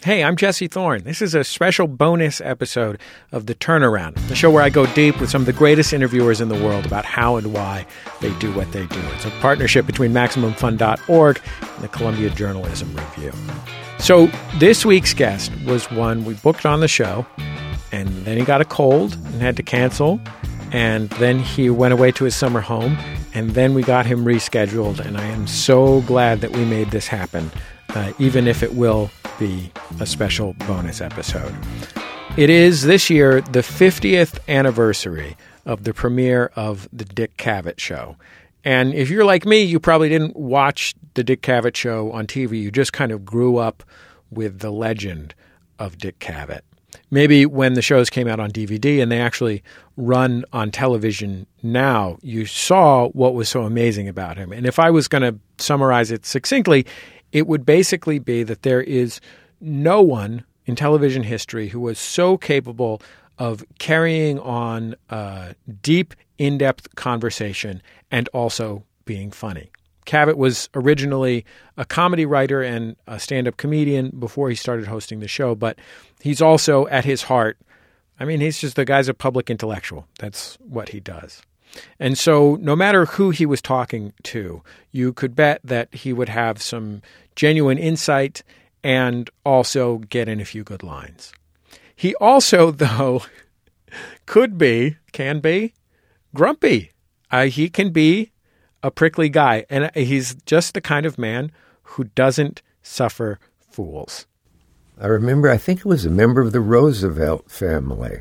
Hey, I'm Jesse Thorne. This is a special bonus episode of The Turnaround, the show where I go deep with some of the greatest interviewers in the world about how and why they do what they do. It's a partnership between MaximumFun.org and the Columbia Journalism Review. So this week's guest was one we booked on the show, and then he got a cold and had to cancel, and then he went away to his summer home, and then we got him rescheduled, and I am so glad that we made this happen, even if it will be a special bonus episode. It is this year the 50th anniversary of the premiere of The Dick Cavett Show. And if you're like me, you probably didn't watch The Dick Cavett Show on TV. You just kind of grew up with the legend of Dick Cavett. Maybe when the shows came out on DVD and they actually run on television now, you saw what was so amazing about him. And if I was going to summarize it succinctly, it would basically be that there is no one in television history who was so capable of carrying on a deep, in-depth conversation and also being funny. Cavett was originally a comedy writer and a stand-up comedian before he started hosting the show, but he's also, at his heart, the guy's a public intellectual. That's what he does. And so no matter who he was talking to, you could bet that he would have some genuine insight and also get in a few good lines. He also, though, can be, grumpy. He can be a prickly guy, and he's just the kind of man who doesn't suffer fools. I remember, I think it was a member of the Roosevelt family,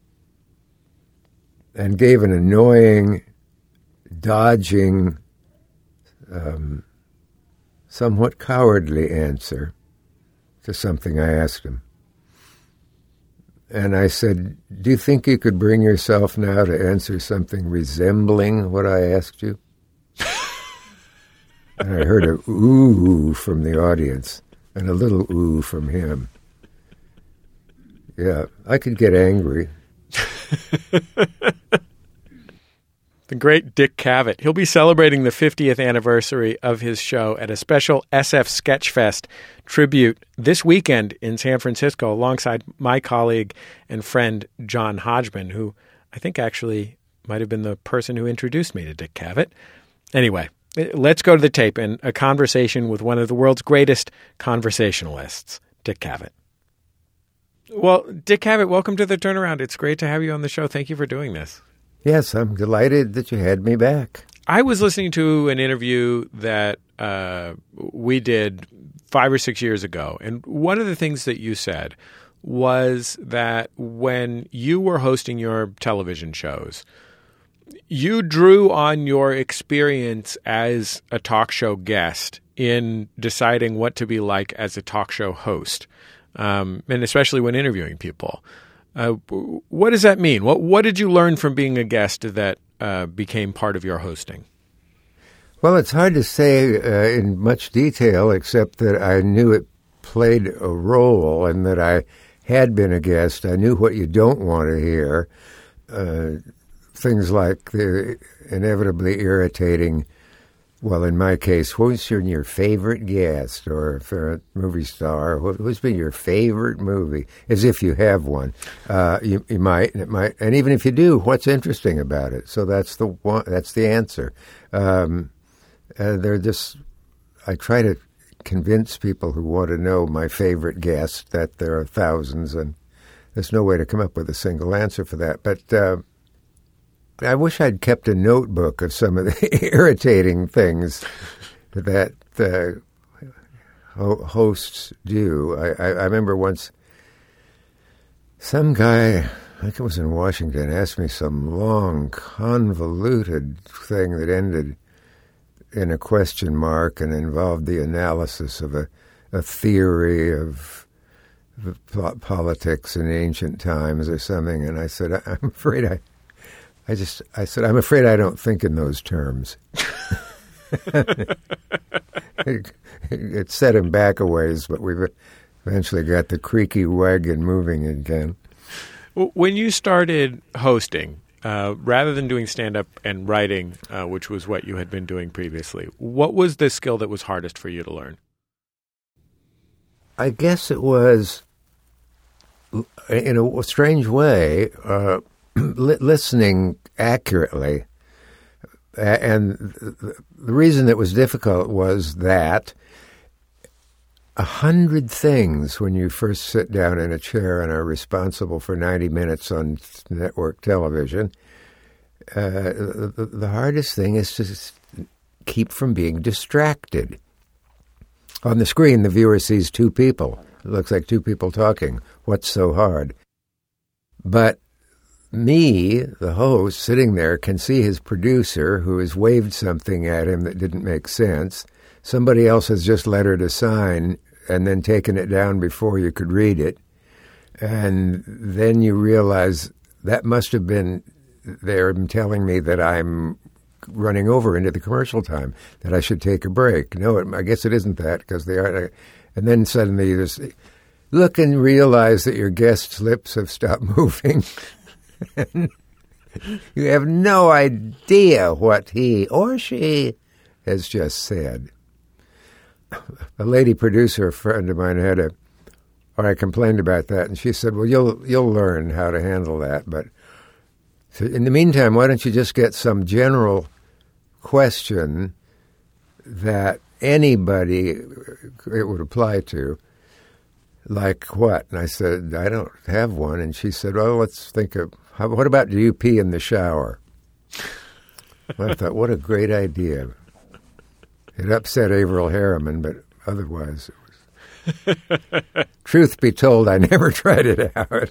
and gave an annoying, dodging, somewhat cowardly answer to something I asked him. And I said, "Do you think you could bring yourself now to answer something resembling what I asked you?" And I heard a ooh from the audience and a little ooh from him. Yeah, I could get angry. The great Dick Cavett. He'll be celebrating the 50th anniversary of his show at a special SF Sketchfest tribute this weekend in San Francisco alongside my colleague and friend John Hodgman, who I think actually might have been the person who introduced me to Dick Cavett. Anyway, let's go to the tape and a conversation with one of the world's greatest conversationalists, Dick Cavett. Well, Dick Cavett, welcome to The Turnaround. It's great to have you on the show. Thank you for doing this. Yes, I'm delighted that you had me back. I was listening to an interview that we did 5 or 6 years ago, and one of the things that you said was that when you were hosting your television shows, you drew on your experience as a talk show guest in deciding what to be like as a talk show host, and especially when interviewing people. What does that mean? What did you learn from being a guest that became part of your hosting? Well, it's hard to say in much detail, except that I knew it played a role and that I had been a guest. I knew what you don't want to hear. Things like the inevitably irritating, well, in my case, who's your favorite guest, or if they're a movie star, who's been your favorite movie, as if you have one. You might, and even if you do, what's interesting about it? So that's the answer. I try to convince people who want to know my favorite guest that there are thousands, and there's no way to come up with a single answer for that. But I wish I'd kept a notebook of some of the irritating things that hosts do. I remember once some guy, I think it was in Washington, asked me some long, convoluted thing that ended in a question mark and involved the analysis of a theory of politics in ancient times or something. And I said, I'm afraid I'm afraid I don't think in those terms. It set him back a ways, but we've eventually got the creaky wagon moving again. When you started hosting, rather than doing stand-up and writing, which was what you had been doing previously, what was the skill that was hardest for you to learn? I guess it was, in a strange way, listening accurately. And the reason it was difficult was that 100 things when you first sit down in a chair and are responsible for 90 minutes on network television, the hardest thing is to keep from being distracted. On the screen, the viewer sees two people. It looks like two people talking. What's so hard? But me, the host, sitting there, can see his producer who has waved something at him that didn't make sense. Somebody else has just lettered a sign and then taken it down before you could read it. And then you realize that must have been they're telling me that I'm running over into the commercial time, that I should take a break. No, I guess it isn't that, because they are. And then suddenly you just look and realize that your guest's lips have stopped moving. You have no idea what he or she has just said. A lady producer, a friend of mine, I complained about that, and she said, well, you'll learn how to handle that. But so in the meantime, why don't you just get some general question that anybody it would apply to, like what? And I said, I don't have one. And she said, well, let's think of, what about do you pee in the shower? I thought, what a great idea. It upset Averell Harriman, but otherwise it was... Truth be told, I never tried it out.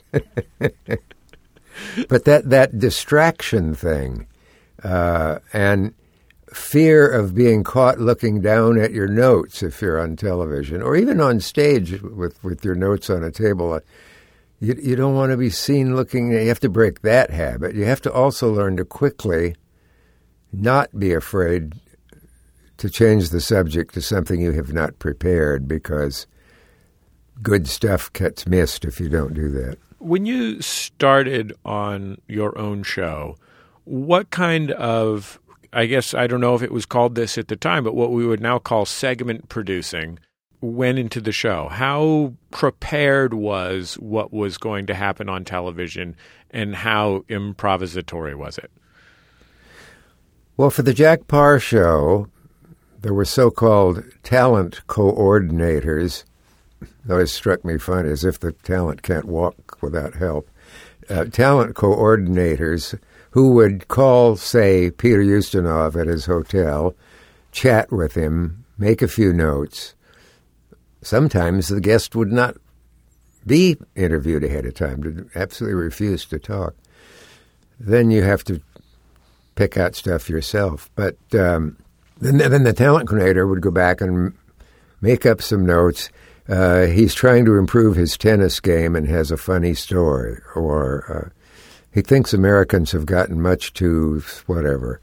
But that distraction thing and fear of being caught looking down at your notes if you're on television, or even on stage with your notes on a table, you don't want to be seen looking. You have to break that habit. You have to also learn to quickly not be afraid to change the subject to something you have not prepared, because good stuff gets missed if you don't do that. When you started on your own show, what kind of, I guess, I don't know if it was called this at the time, but what we would now call segment producing went into the show? How prepared was what was going to happen on television, and how improvisatory was it? Well, for the Jack Paar show, there were so-called talent coordinators. It always struck me funny, as if the talent can't walk without help. Talent coordinators who would call, say, Peter Ustinov at his hotel, chat with him, make a few notes. Sometimes the guest would not be interviewed ahead of time, to absolutely refuse to talk. Then you have to pick out stuff yourself. But then the talent coordinator would go back and make up some notes. He's trying to improve his tennis game and has a funny story, or he thinks Americans have gotten much too whatever,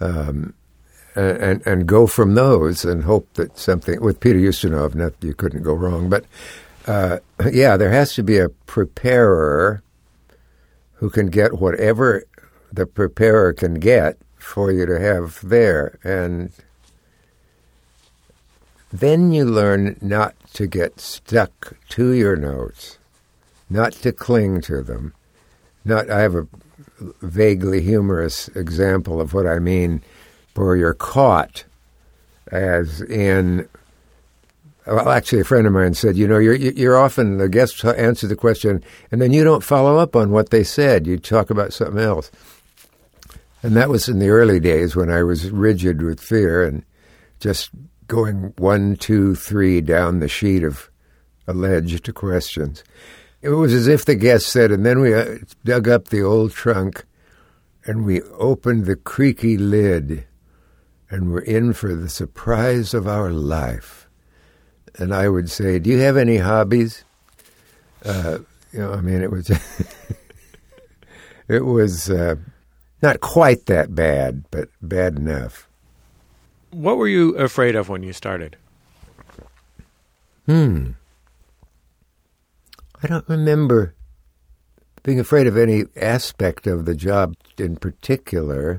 and go from those and hope that something, with Peter Ustinov, not you couldn't go wrong, but there has to be a preparer who can get whatever the preparer can get for you to have there, and then you learn not to get stuck to your notes, not to cling to them. I have a vaguely humorous example of what I mean, where you're caught, as in, well, actually a friend of mine said, you're often, the guests answer the question, and then you don't follow up on what they said. You talk about something else. And that was in the early days when I was rigid with fear and just going 1, 2, 3 down the sheet of alleged questions. It was as if the guest said, and then we dug up the old trunk and we opened the creaky lid and we're in for the surprise of our life. And I would say, do you have any hobbies? It was it was not quite that bad, but bad enough. What were you afraid of when you started? I don't remember being afraid of any aspect of the job in particular.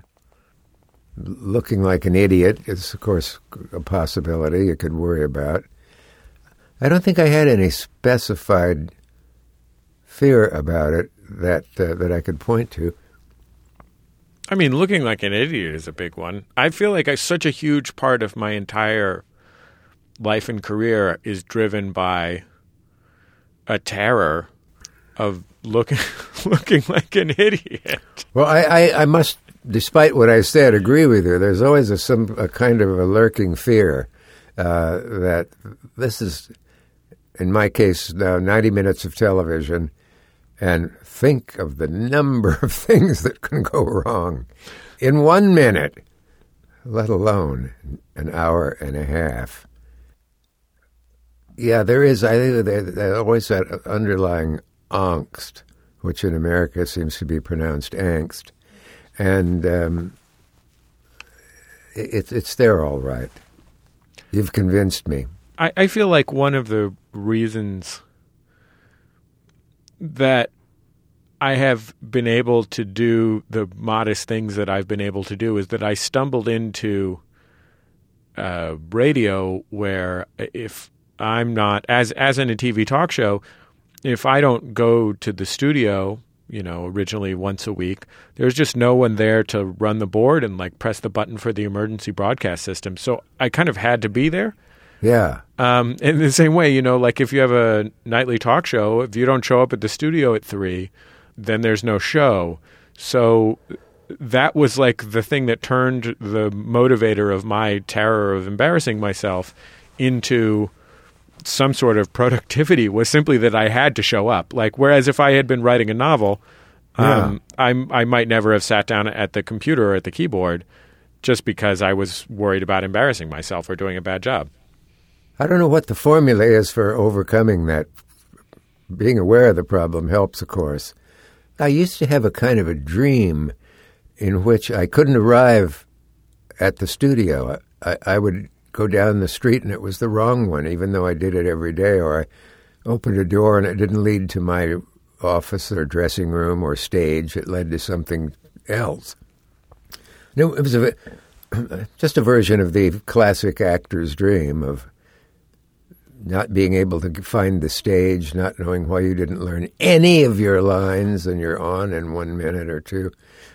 Looking like an idiot is, of course, a possibility you could worry about. I don't think I had any specified fear about it that I could point to. I mean, looking like an idiot is a big one. I feel like such a huge part of my entire life and career is driven by a terror of looking like an idiot. Well, I must, despite what I said, agree with you. There's always a kind of a lurking fear that this is, in my case now, 90 minutes of television, and think of the number of things that can go wrong in 1 minute, let alone an hour and a half. Yeah, there is. I think there's always that underlying angst, which in America seems to be pronounced angst, and it's there all right. You've convinced me. I feel like one of the reasons that I have been able to do the modest things that I've been able to do is that I stumbled into radio where if I'm not, as in a TV talk show, if I don't go to the studio, originally once a week, there's just no one there to run the board and like press the button for the emergency broadcast system. So I kind of had to be there. Yeah. In the same way, like if you have a nightly talk show, if you don't show up at the studio at 3, then there's no show. So that was like the thing that turned the motivator of my terror of embarrassing myself into some sort of productivity, was simply that I had to show up. Like, whereas if I had been writing a novel, I might never have sat down at the computer or at the keyboard just because I was worried about embarrassing myself or doing a bad job. I don't know what the formula is for overcoming that. Being aware of the problem helps, of course. I used to have a kind of a dream in which I couldn't arrive at the studio. I would go down the street and it was the wrong one, even though I did it every day, or I opened a door and it didn't lead to my office or dressing room or stage. It led to something else. It was just a version of the classic actor's dream of not being able to find the stage, not knowing why you didn't learn any of your lines and you're on in 1 minute or two.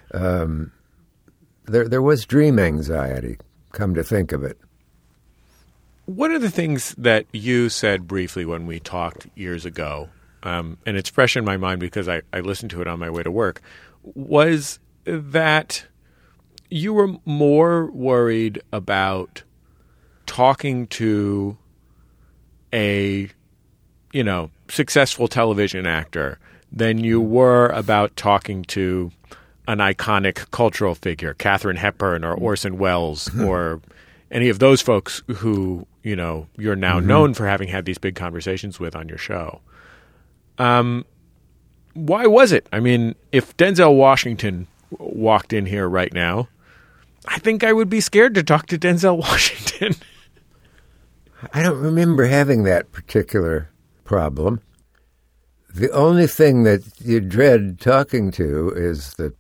There was dream anxiety, come to think of it. One of the things that you said briefly when we talked years ago, and it's fresh in my mind because I listened to it on my way to work, was that you were more worried about talking to a, successful television actor than you were about talking to an iconic cultural figure, Katharine Hepburn or Orson Welles or any of those folks who, you're now known for having had these big conversations with on your show. Why was it? I mean, if Denzel Washington walked in here right now, I think I would be scared to talk to Denzel Washington. I don't remember having that particular problem. The only thing that you dread talking to is the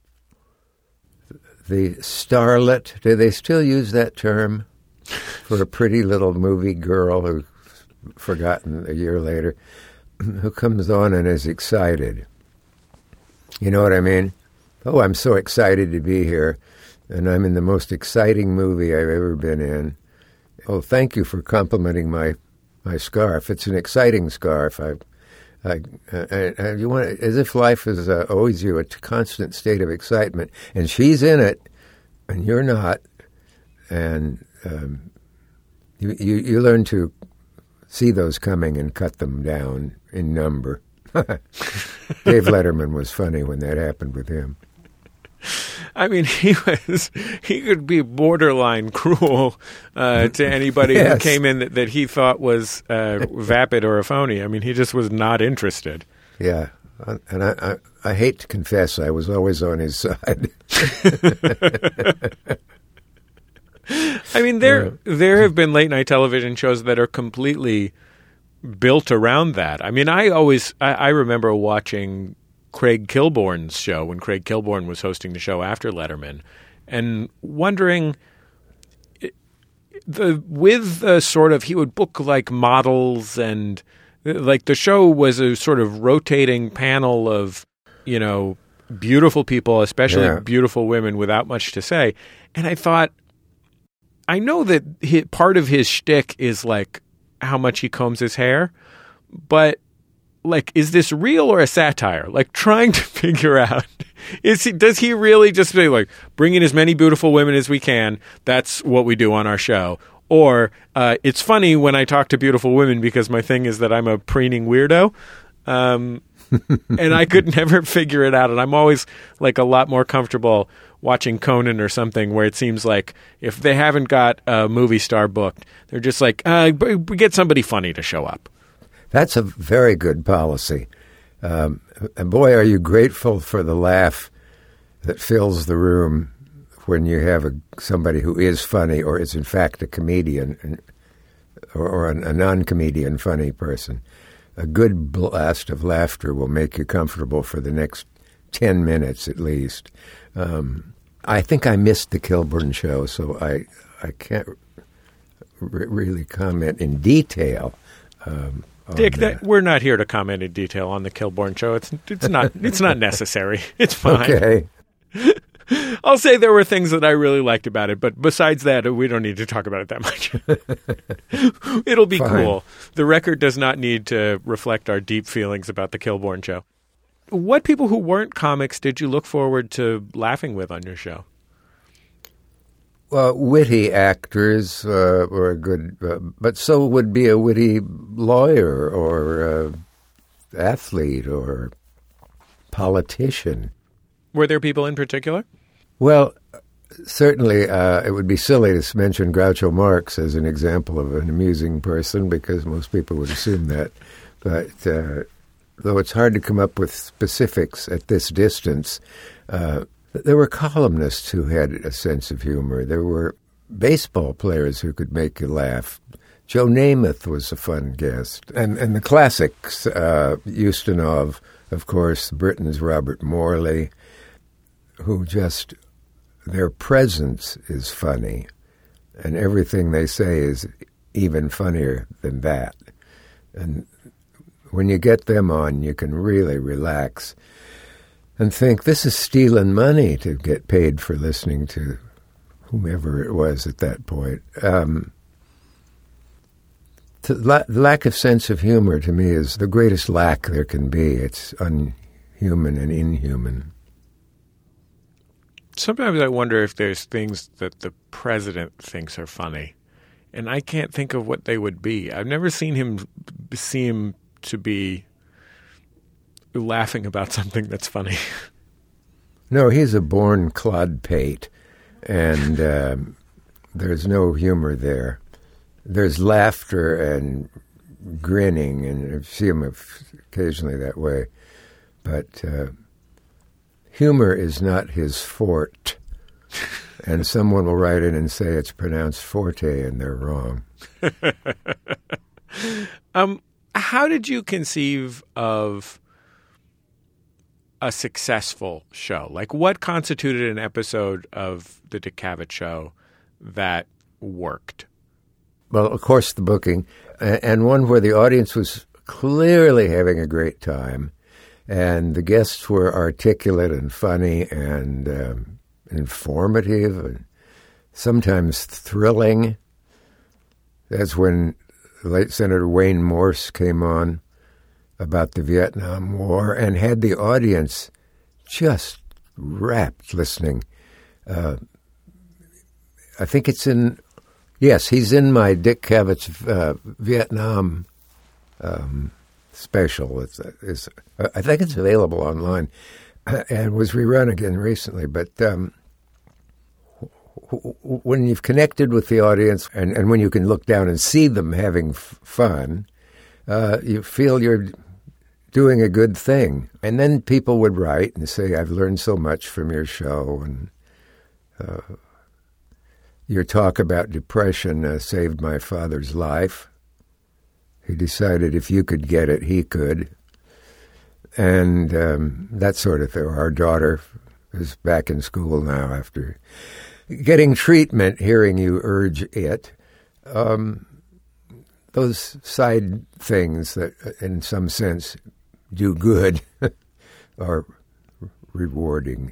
starlet. Do they still use that term for a pretty little movie girl who's forgotten a year later, who comes on and is excited? You know what I mean? Oh, I'm so excited to be here, and I'm in the most exciting movie I've ever been in. Oh, thank you for complimenting my scarf. It's an exciting scarf. You want as if life is owes you a constant state of excitement, and she's in it, and you're not, and you learn to see those coming and cut them down in number. Dave Letterman was funny when that happened with him. I mean, he could be borderline cruel to anybody Yes. who came in that he thought was vapid or a phony. I mean, he just was not interested. Yeah, and I hate to confess, I was always on his side. I mean, there have been late night television shows that are completely built around that. I mean, I remember watching Craig Kilborn's show when Craig Kilborn was hosting the show after Letterman, and wondering, he would book like models, and like the show was a sort of rotating panel of, beautiful people, especially beautiful women without much to say. And I thought, I know that part of his shtick is like how much he combs his hair, but like, is this real or a satire? Like, trying to figure out, does he really just say like, bring in as many beautiful women as we can? That's what we do on our show. Or it's funny when I talk to beautiful women because my thing is that I'm a preening weirdo. And I could never figure it out. And I'm always like a lot more comfortable watching Conan or something where it seems like if they haven't got a movie star booked, they're just like, get somebody funny to show up. That's a very good policy. And boy, are you grateful for the laugh that fills the room when you have somebody who is funny or is in fact a comedian or a non-comedian funny person. A good blast of laughter will make you comfortable for the next 10 minutes at least. I think I missed the Kilborn show, so I can't really comment in detail. Dick, we're not here to comment in detail on the Kilborn show. It's not necessary. It's fine. Okay. I'll say there were things that I really liked about it, but besides that, we don't need to talk about it that much. It'll be Fine. Cool. The record does not need to reflect our deep feelings about the Kilborn show. What people who weren't comics did you look forward to laughing with on your show? Well, witty actors were good, but so would be a witty lawyer or athlete or politician. Were there people in particular? Well, certainly it would be silly to mention Groucho Marx as an example of an amusing person because most people would assume that. But though it's hard to come up with specifics at this distance, there were columnists who had a sense of humor. There were baseball players who could make you laugh. Joe Namath was a fun guest. And the classics, Ustinov, of course, Britain's Robert Morley, who just, their presence is funny, and everything they say is even funnier than that. And when you get them on, you can really relax and think, this is stealing money to get paid for listening to whomever it was at that point. The lack of sense of humor, to me, is the greatest lack there can be. It's unhuman and inhuman. Sometimes I wonder if there's things that the president thinks are funny, and I can't think of what they would be. I've never seen him seem to be laughing about something that's funny. No, he's a born clodpate, and there's no humor there. There's laughter and grinning, and I see him occasionally that way, but humor is not his forte, and someone will write in and say it's pronounced forte, and they're wrong. How did you conceive of a successful show? Like, what constituted an episode of the Dick Cavett Show that worked? Well, of course, the booking, and one where the audience was clearly having a great time. And the guests were articulate and funny and informative and sometimes thrilling. That's when late Senator Wayne Morse came on about the Vietnam War and had the audience just rapt listening. I think it's in, yes, he's in my Dick Cavett's Vietnam special. I think it's available online and was rerun again recently. But when you've connected with the audience and when you can look down and see them having fun, you feel you're doing a good thing. And then people would write and say, I've learned so much from your show, and your talk about depression saved my father's life. He decided if you could get it, he could. And that sort of thing. Our daughter is back in school now after getting treatment, hearing you urge it. those side things that, in some sense, do good are rewarding.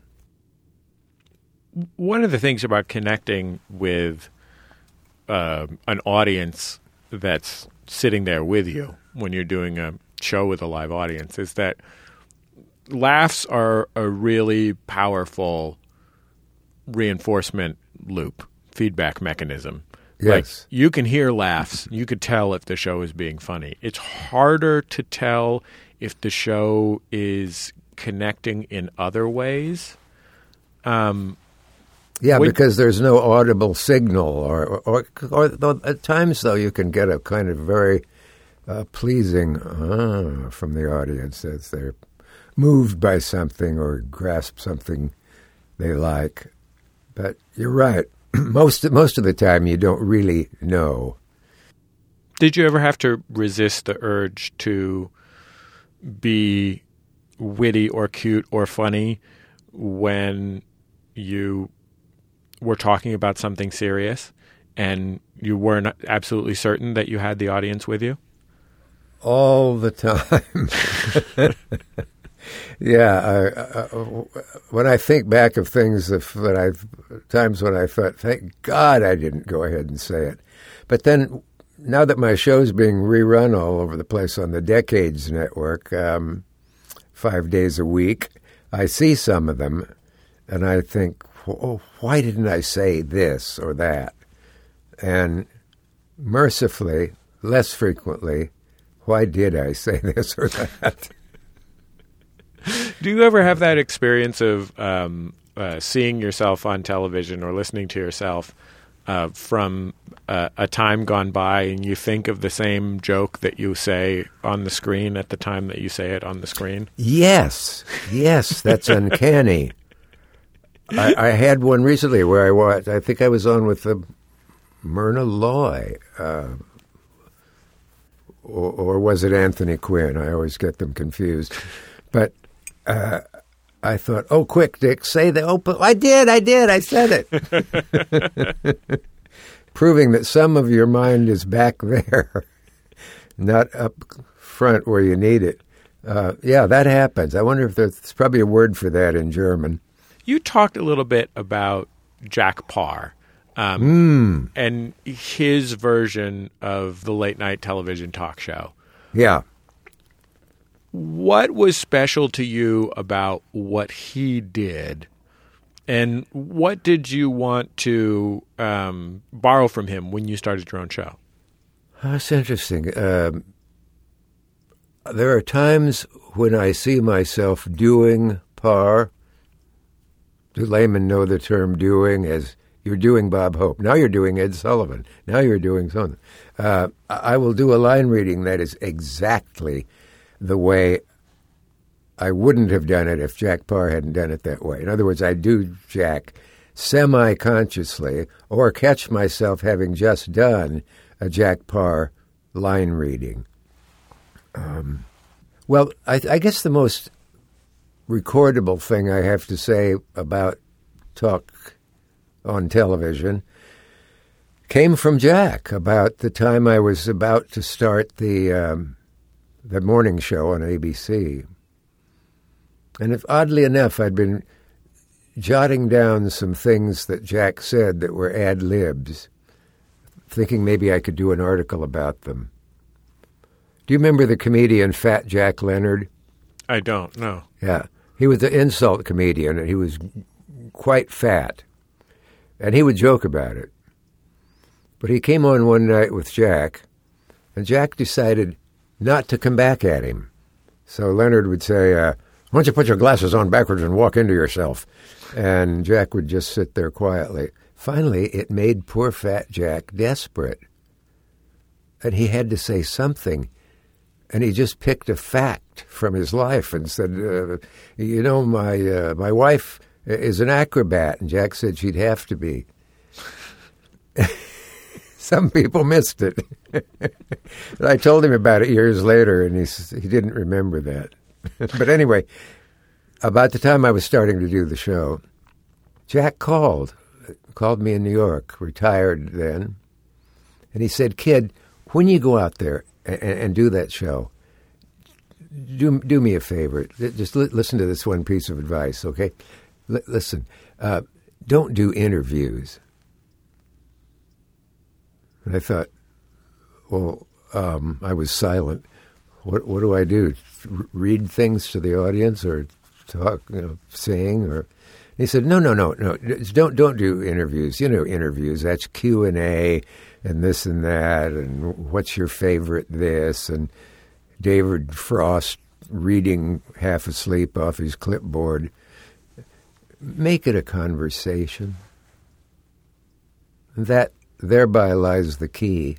One of the things about connecting with an audience that's sitting there with you when you're doing a show with a live audience is that laughs are a really powerful reinforcement loop, feedback mechanism. Yes. Like, you can hear laughs. You could tell if the show is being funny. It's harder to tell if the show is connecting in other ways. Because there's no audible signal, or at times, though, you can get a kind of very pleasing from the audience as they're moved by something or grasp something they like. But you're right. Most of the time, you don't really know. Did you ever have to resist the urge to be witty or cute or funny when you were talking about something serious and you weren't absolutely certain that you had the audience with you? All the time. Yeah. When I think back of things times when I thought, thank God I didn't go ahead and say it. But then, now that my show's being rerun all over the place on the Decades Network, 5 days a week, I see some of them and I think, oh, why didn't I say this or that? And mercifully, less frequently, why did I say this or that? Do you ever have that experience of seeing yourself on television or listening to yourself from a time gone by and you think of the same joke that you say on the screen at the time that you say it on the screen? Yes, that's uncanny. I had one recently where I think I was on with Myrna Loy, or was it Anthony Quinn? I always get them confused. But I thought, oh, quick, Dick, say that. Oh, but I did, I said it. Proving that some of your mind is back there, not up front where you need it. Yeah, that happens. I wonder if there's probably a word for that in German. You talked a little bit about Jack Paar and his version of the late night television talk show. Yeah. What was special to you about what he did, and what did you want to borrow from him when you started your own show? That's interesting. There are times when I see myself doing Paar. Do laymen know the term doing as you're doing Bob Hope? Now you're doing Ed Sullivan. Now you're doing something. I will do a line reading that is exactly the way I wouldn't have done it if Jack Paar hadn't done it that way. In other words, I do Jack semi-consciously or catch myself having just done a Jack Paar line reading. Well, I guess the most recordable thing I have to say about talk on television came from Jack about the time I was about to start the morning show on ABC. And oddly enough, I'd been jotting down some things that Jack said that were ad-libs, thinking maybe I could do an article about them. Do you remember the comedian Fat Jack Leonard? I don't, no. Yeah. He was an insult comedian, and he was quite fat. And he would joke about it. But he came on one night with Jack, and Jack decided not to come back at him. So Leonard would say, why don't you put your glasses on backwards and walk into yourself? And Jack would just sit there quietly. Finally, it made poor Fat Jack desperate. And he had to say something. And he just picked a fact from his life and said, my wife is an acrobat. And Jack said she'd have to be. Some people missed it. I told him about it years later, and he didn't remember that. But anyway, about the time I was starting to do the show, Jack called me in New York, retired then. And he said, "Kid, when you go out there and do that show, do me a favor. Just listen to this one piece of advice, okay? Listen, don't do interviews." And I thought, well, I was silent. What do I do? Read things to the audience or talk, sing? Or he said, no. Don't do interviews. Interviews. That's Q&A and this and that and what's your favorite this and David Frost reading half asleep off his clipboard. Make it a conversation. That thereby lies the key.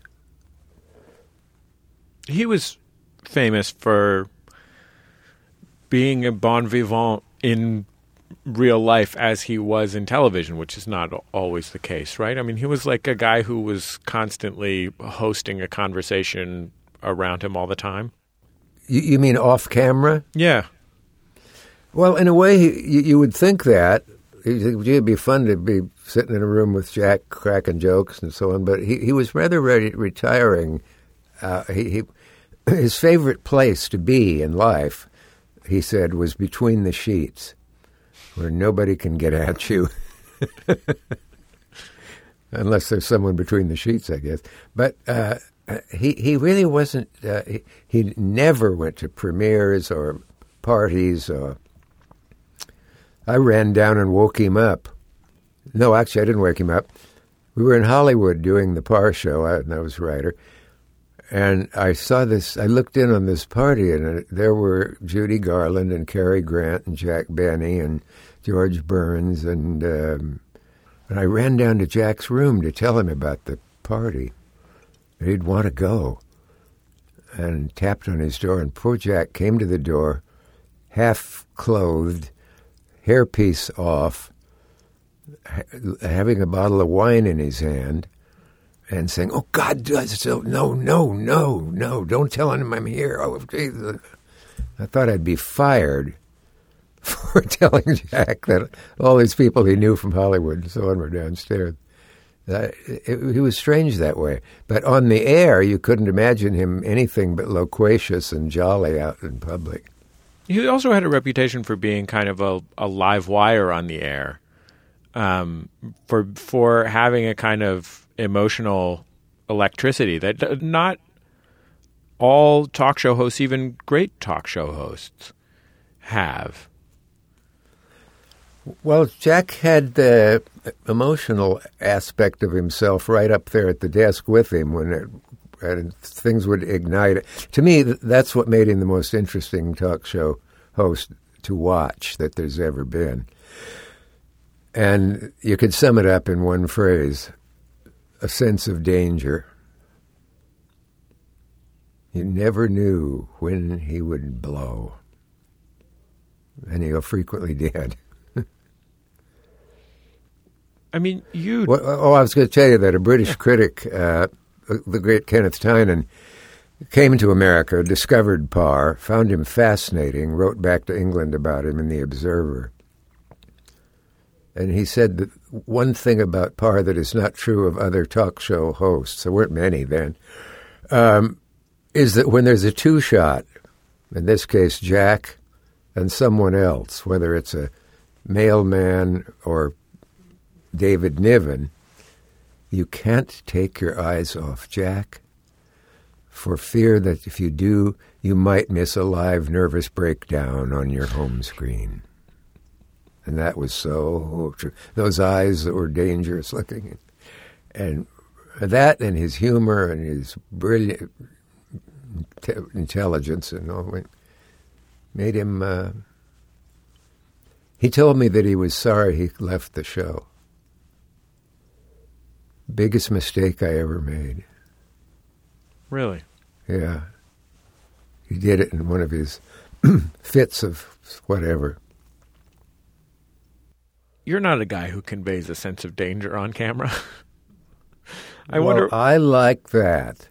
He was famous for being a bon vivant in real life as he was in television, which is not always the case, right? I mean, he was like a guy who was constantly hosting a conversation around him all the time. You mean off camera? Yeah. Well, in a way, you would think that. It'd be fun to be sitting in a room with Jack cracking jokes and so on, but he was rather retiring. His favorite place to be in life, he said, was between the sheets, where nobody can get at you. Unless there's someone between the sheets, I guess. But he really wasn't, he never went to premieres or parties. I ran down and woke him up. No, actually, I didn't wake him up. We were in Hollywood doing the Parr Show, and I was writer. And I saw this, I looked in on this party, and there were Judy Garland and Cary Grant and Jack Benny and George Burns. And I ran down to Jack's room to tell him about the party. He'd want to go. And tapped on his door, and poor Jack came to the door, half clothed, hairpiece off, having a bottle of wine in his hand, and saying, "Oh, God does so. No, don't tell him I'm here." Oh, Jesus. I thought I'd be fired for telling Jack that all these people he knew from Hollywood and so on were downstairs. He was strange that way. But on the air, you couldn't imagine him anything but loquacious and jolly out in public. He also had a reputation for being kind of a live wire on the air, for having a kind of emotional electricity that not all talk show hosts, even great talk show hosts, have. Well, Jack had the emotional aspect of himself right up there at the desk with him and things would ignite. To me, that's what made him the most interesting talk show host to watch that there's ever been. And you could sum it up in one phrase: a sense of danger. You never knew when he would blow. And he frequently did. I mean, I was going to tell you that a British critic, the great Kenneth Tynan, came to America, discovered Parr, found him fascinating, wrote back to England about him in The Observer. And he said that one thing about Parr that is not true of other talk show hosts, there weren't many then, is that when there's a two-shot, in this case Jack and someone else, whether it's a mailman or David Niven, you can't take your eyes off Jack for fear that if you do, you might miss a live nervous breakdown on your home screen. And that was so true. Those eyes that were dangerous looking. And that and his humor and his brilliant intelligence and all made him... he told me that he was sorry he left the show. Biggest mistake I ever made. Really? Yeah. He did it in one of his fits of whatever. You're not a guy who conveys a sense of danger on camera. I well, wonder. I like that.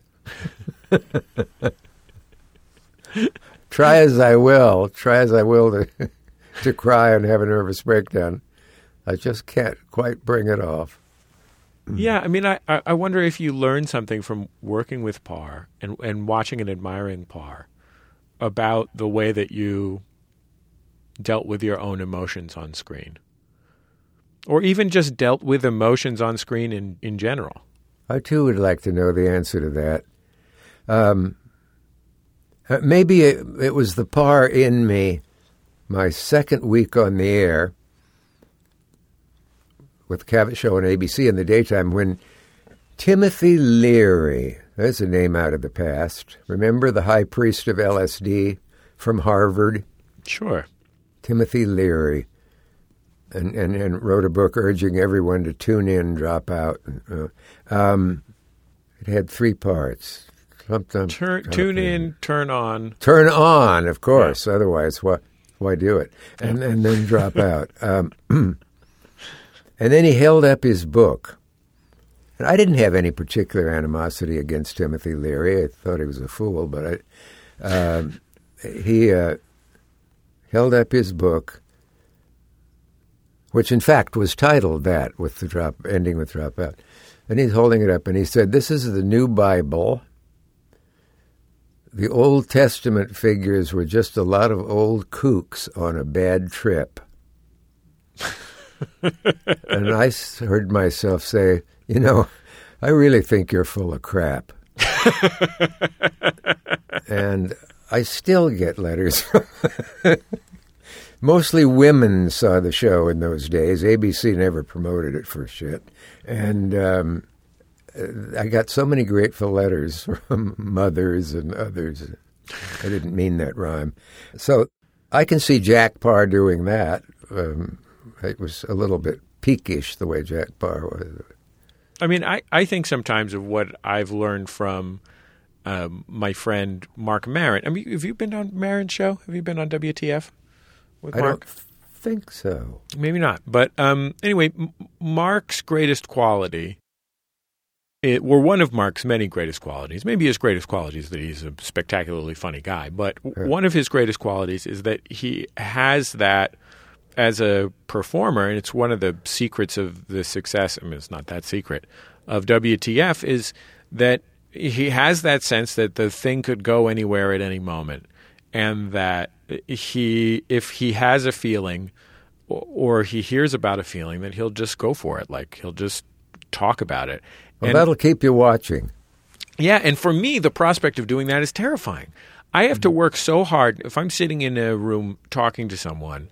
Try as I will to cry and have a nervous breakdown. I just can't quite bring it off. Yeah, I mean, I wonder if you learned something from working with Parr and watching and admiring Parr about the way that you dealt with your own emotions on screen. Or even just dealt with emotions on screen in general. I, too, would like to know the answer to that. Maybe it was the Parr in me, my second week on the air with the Cavett Show on ABC in the daytime, when Timothy Leary, there's a name out of the past, remember the high priest of LSD from Harvard? Sure. Timothy Leary, and wrote a book urging everyone to tune in, drop out. It had 3 parts. Tune in, turn on. Turn on, of course. Yeah. Otherwise, why do it? And then drop out. And then he held up his book. And I didn't have any particular animosity against Timothy Leary. I thought he was a fool, but he held up his book, which in fact was titled that, with the ending with dropout. And he's holding it up, and he said, "This is the new Bible. The Old Testament figures were just a lot of old kooks on a bad trip." And I heard myself say, I really think you're full of crap. And I still get letters. Mostly women saw the show in those days. ABC never promoted it for shit. And I got so many grateful letters from mothers and others. I didn't mean that rhyme. So I can see Jack Parr doing that. It was a little bit peakish the way Jack Parr was. I mean, I think sometimes of what I've learned from my friend Marc Maron. I mean, have you been on Maron's show? Have you been on WTF with Marc? I don't think so. Maybe not. But anyway, Marc's greatest quality, one of Marc's many greatest qualities, maybe his greatest quality is that he's a spectacularly funny guy, but one of his greatest qualities is that he has that as a performer, and it's one of the secrets of the success, I mean, it's not that secret, of WTF, is that he has that sense that the thing could go anywhere at any moment, and that if he has a feeling or he hears about a feeling, that he'll just go for it. Like, he'll just talk about it. Well, that'll keep you watching. Yeah, and for me, the prospect of doing that is terrifying. I have to work so hard. If I'm sitting in a room talking to someone,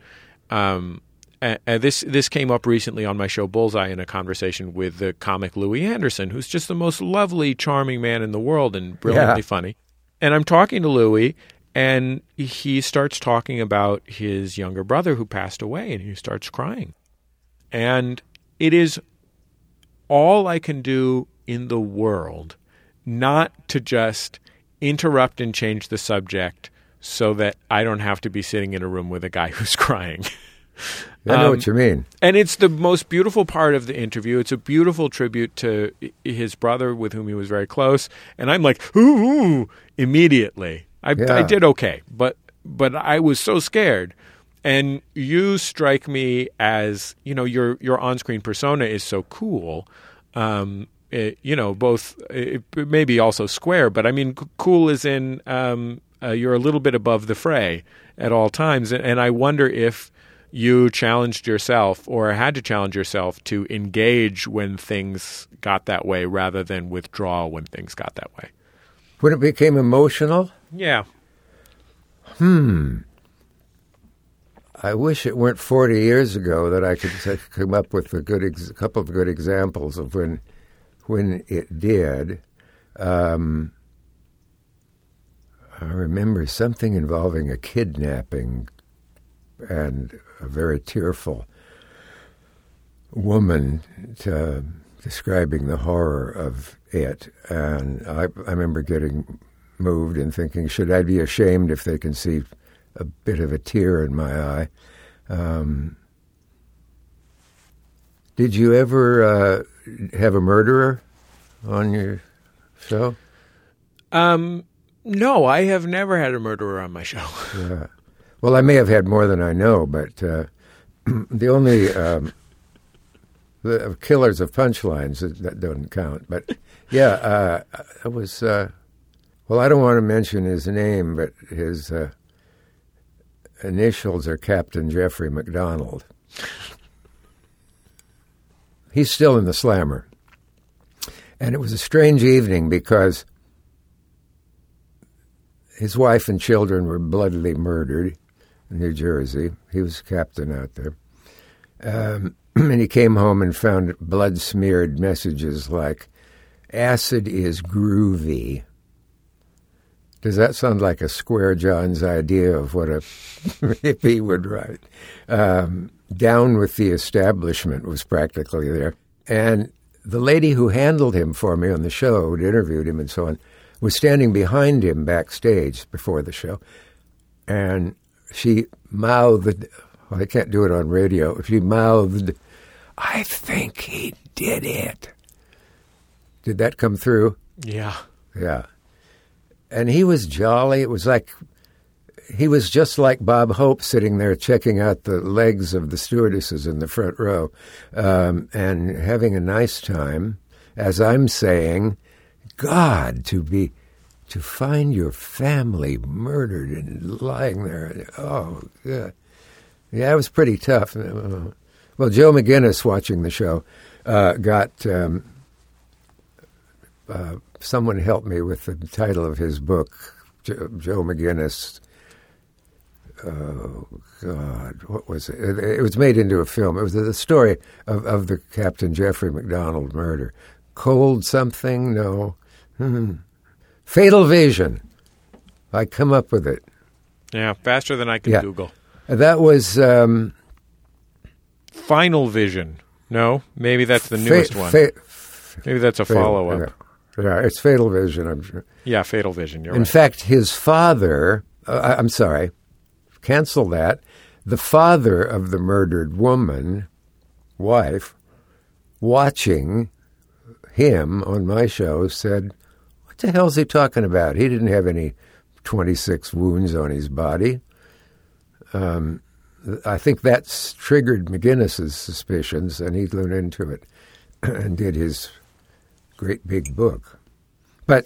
this came up recently on my show Bullseye in a conversation with the comic Louis Anderson, who's just the most lovely, charming man in the world and brilliantly funny. And I'm talking to Louis, and he starts talking about his younger brother who passed away, and he starts crying. And it is all I can do in the world not to just interrupt and change the subject so that I don't have to be sitting in a room with a guy who's crying. I know what you mean. And it's the most beautiful part of the interview. It's a beautiful tribute to his brother with whom he was very close. And I'm like, ooh, immediately. I did okay, but I was so scared. And you strike me as, your on-screen persona is so cool. Both maybe also square, but I mean, cool is in you're a little bit above the fray at all times. And I wonder if you challenged yourself or had to challenge yourself to engage when things got that way rather than withdraw when things got that way. When it became emotional? Yeah. I wish it weren't 40 years ago that I could come up with a couple of good examples of when it did. I remember something involving a kidnapping and a very tearful woman describing the horror of it. And I remember getting moved and thinking, should I be ashamed if they can see a bit of a tear in my eye? Did you ever have a murderer on your show? No, I have never had a murderer on my show. Yeah. Well, I may have had more than I know, but the only The killers of punchlines, that doesn't count. But, yeah, I was... well, I don't want to mention his name, but his initials are Captain Jeffrey McDonald. He's still in the Slammer. And it was a strange evening because his wife and children were bloodily murdered in New Jersey. He was captain out there. And he came home and found blood-smeared messages like, "Acid is groovy." Does that sound like a Square John's idea of what a hippie would write? Down with the establishment was practically there. And the lady who handled him for me on the show, who interviewed him and so on, was standing behind him backstage before the show. And she mouthed, well, I can't do it on radio, she mouthed, "I think he did it." Did that come through? Yeah. Yeah. And he was jolly. It was like, he was just like Bob Hope sitting there checking out the legs of the stewardesses in the front row and having a nice time. As I'm saying, God, to find your family murdered and lying there. Oh, God. Yeah, it was pretty tough. Well, Joe McGinnis, watching the show, got... someone helped me with the title of his book, Joe McGinnis. Oh, God, what was it? It was made into a film. It was the story of the Captain Jeffrey McDonald murder. Cold something? No. Fatal Vision. I come up with it. Yeah, faster than I can Google. That was... Final Vision. No? Maybe that's the newest one. Maybe that's a follow-up. Yeah, it's Fatal Vision, I'm sure. Yeah, Fatal Vision, you're right. In fact, his father... I'm sorry. Cancel that. The father of the murdered woman, wife, watching him on my show said, "What the hell's he talking about? He didn't have any 26 wounds on his body." I think that's triggered McGinnis's suspicions, and he leaned into it and did his great big book. But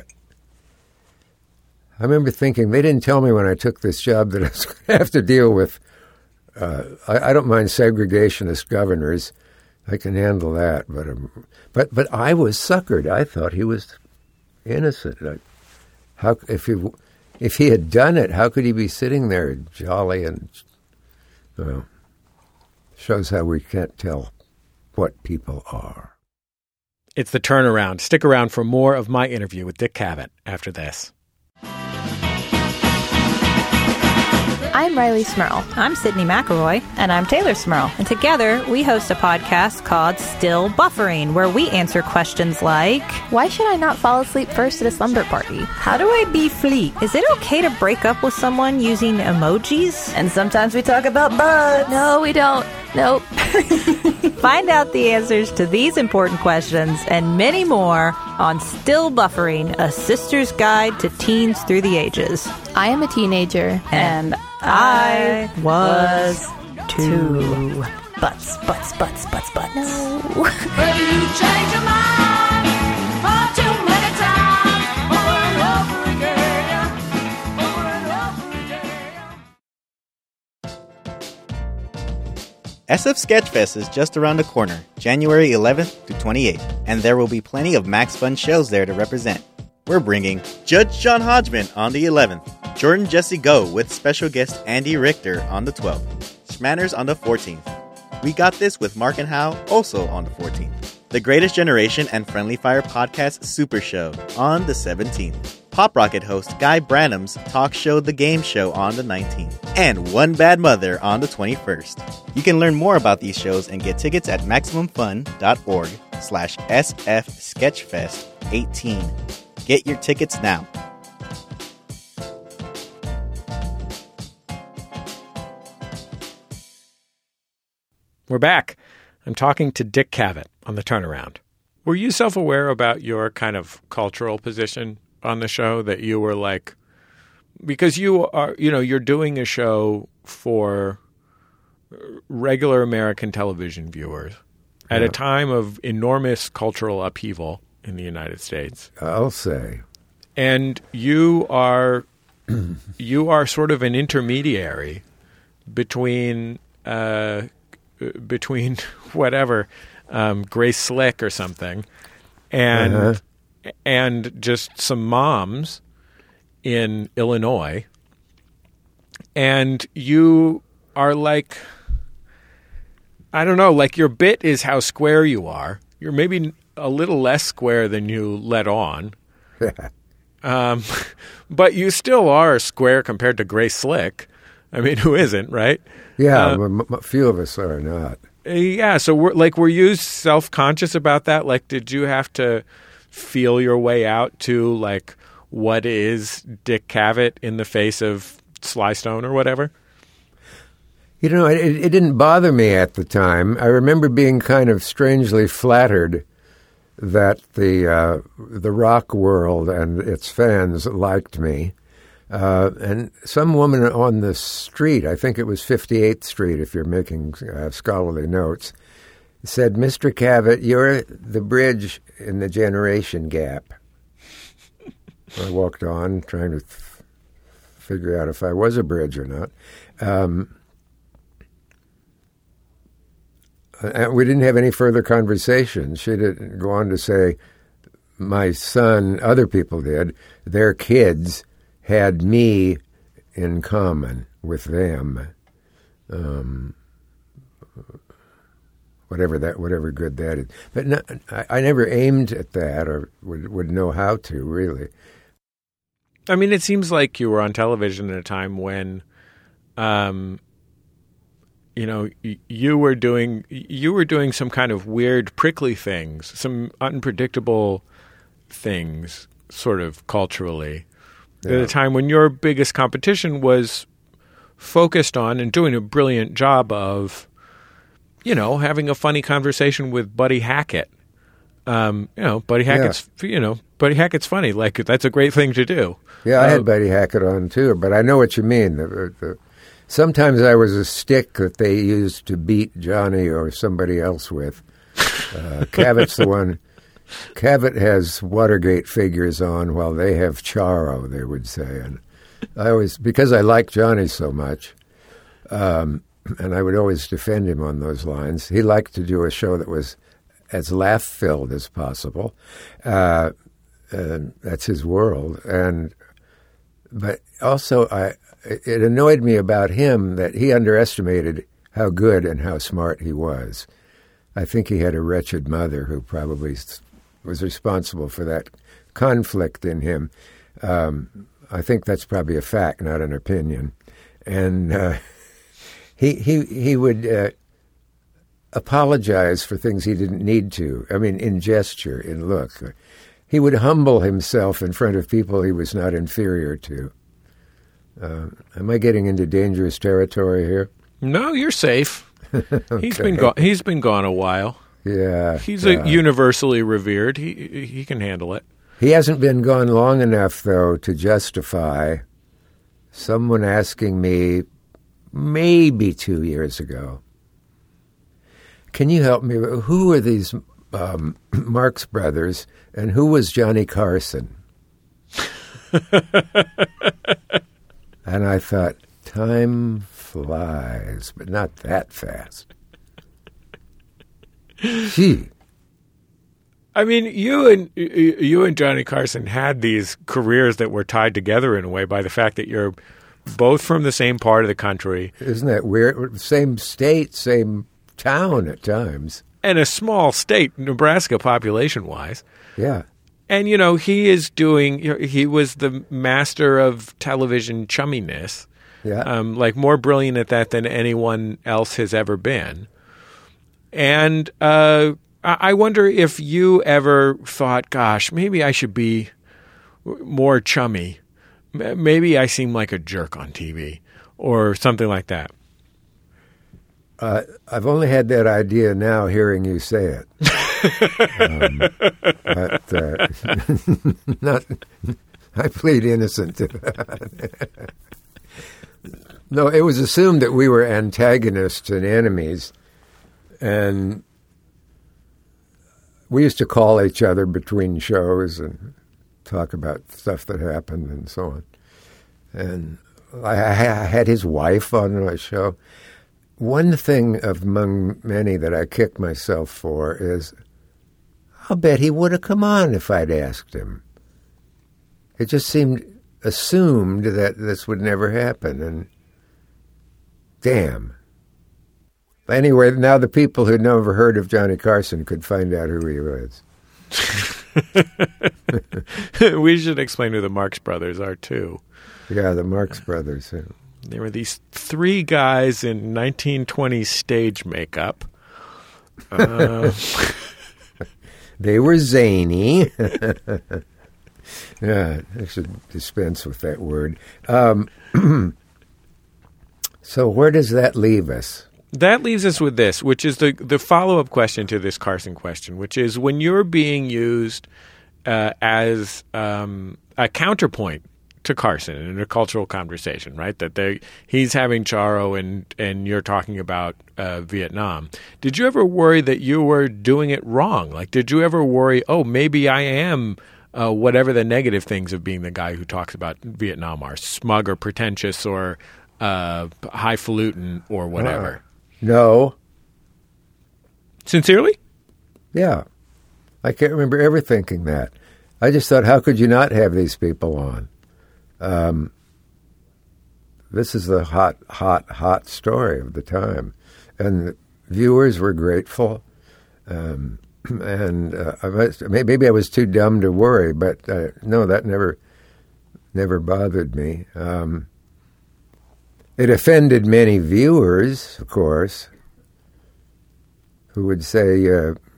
I remember thinking, they didn't tell me when I took this job that I was going to have to deal with, I don't mind segregationist governors. I can handle that. But I was suckered. I thought he was innocent. If he had done it, how could he be sitting there jolly and... Well, shows how we can't tell what people are. It's The Turnaround. Stick around for more of my interview with Dick Cavett after this. I'm Riley Smurl. I'm Sydney McElroy. And I'm Taylor Smurl. And together, we host a podcast called Still Buffering, where we answer questions like... Why should I not fall asleep first at a slumber party? How do I be fleet? Is it okay to break up with someone using emojis? And sometimes we talk about bugs. No, we don't. Nope. Find out the answers to these important questions and many more on Still Buffering, a sister's guide to teens through the ages. I am a teenager. And I was too. Butts. No. Baby, you change your mind far too many times, over and over again, over and over again. SF Sketchfest is just around the corner, January 11th to 28th, and there will be plenty of Max Fun shows there to represent. We're bringing Judge John Hodgman on the 11th, Jordan Jesse Go with special guest Andy Richter on the 12th, Schmanners on the 14th. We Got This with Mark and Howe also on the 14th. The Greatest Generation and Friendly Fire Podcast Super Show on the 17th. Pop Rocket host Guy Branum's talk show The Game Show on the 19th. And One Bad Mother on the 21st. You can learn more about these shows and get tickets at MaximumFun.org/SFSketchfest18. Get your tickets now. We're back. I'm talking to Dick Cavett on The Turnaround. Were you self-aware about your kind of cultural position on the show, that you were like, because you are, you're doing a show for regular American television viewers, at a time of enormous cultural upheaval in the United States. I'll say. And you are sort of an intermediary between whatever, Grace Slick or something, and just some moms in Illinois. And you are like, I don't know, like your bit is how square you are. You're maybe a little less square than you let on. But you still are square compared to Grace Slick. I mean, who isn't, right? Yeah, a few of us are not. Yeah, so were you self-conscious about that? Like, did you have to feel your way out to, like, what is Dick Cavett in the face of Sly Stone or whatever? You know, it didn't bother me at the time. I remember being kind of strangely flattered that the rock world and its fans liked me. And some woman on the street, I think it was 58th Street, if you're making scholarly notes, said, "Mr. Cavett, you're the bridge in the generation gap." I walked on, trying to figure out if I was a bridge or not. We didn't have any further conversation. She didn't go on to say, my son, other people did, their kids had me in common with them. Whatever good that is. But no, I never aimed at that or would know how to, really. I mean, it seems like you were on television at a time when, you were doing some kind of weird, prickly things, some unpredictable things, sort of culturally. Yeah. At a time when your biggest competition was focused on and doing a brilliant job of, having a funny conversation with Buddy Hackett. Buddy Hackett's funny. Like, that's a great thing to do. Yeah, I had Buddy Hackett on too, but I know what you mean. Sometimes I was a stick that they used to beat Johnny or somebody else with. Cavett's the one. Cavett has Watergate figures on while they have Charo, they would say. And I always, because I like Johnny so much, and I would always defend him on those lines, he liked to do a show that was as laugh-filled as possible. That's his world. But also, it annoyed me about him that he underestimated how good and how smart he was. I think he had a wretched mother who probably was responsible for that conflict in him. I think that's probably a fact, not an opinion. And he would apologize for things he didn't need to. I mean, in gesture, in look. He would humble himself in front of people he was not inferior to. Am I getting into dangerous territory here? No, you're safe. Okay. He's been gone a while. Yeah. He's universally revered. He can handle it. He hasn't been gone long enough, though, to justify someone asking me maybe 2 years ago, "Can you help me? Who are these Marx Brothers, and who was Johnny Carson?" And I thought, time flies, but not that fast. Gee. I mean, you and Johnny Carson had these careers that were tied together in a way by the fact that you're both from the same part of the country. Isn't that weird? Same state, same town at times. And a small state, Nebraska, population-wise. Yeah. And, he was the master of television chumminess. Yeah. Like more brilliant at that than anyone else has ever been. And I wonder if you ever thought, gosh, maybe I should be more chummy. Maybe I seem like a jerk on TV or something like that. I've only had that idea now hearing you say it. I plead innocent to that. No, it was assumed that we were antagonists and enemies, and we used to call each other between shows and talk about stuff that happened and so on. And I had his wife on my show. One thing among many that I kick myself for is, I'll bet he would have come on if I'd asked him. It just seemed assumed that this would never happen, and damn. Anyway, now the people who'd never heard of Johnny Carson could find out who he was. We should explain who the Marx Brothers are, too. Yeah, the Marx Brothers. Yeah. There were these three guys in 1920s stage makeup. They were zany. Yeah, I should dispense with that word. So where does that leave us? That leaves us with this, which is the follow-up question to this Carson question, which is when you're being used as a counterpoint to Carson in a cultural conversation, right? That he's having Charo and you're talking about Vietnam. Did you ever worry that you were doing it wrong? Like, did you ever worry, oh, maybe I am whatever the negative things of being the guy who talks about Vietnam are, smug or pretentious or highfalutin or whatever? No. Sincerely? Yeah. I can't remember ever thinking that. I just thought, how could you not have these people on? This is the hot story of the time. And the viewers were grateful. Maybe I was too dumb to worry, but no, that never bothered me. It offended many viewers, of course, who would say,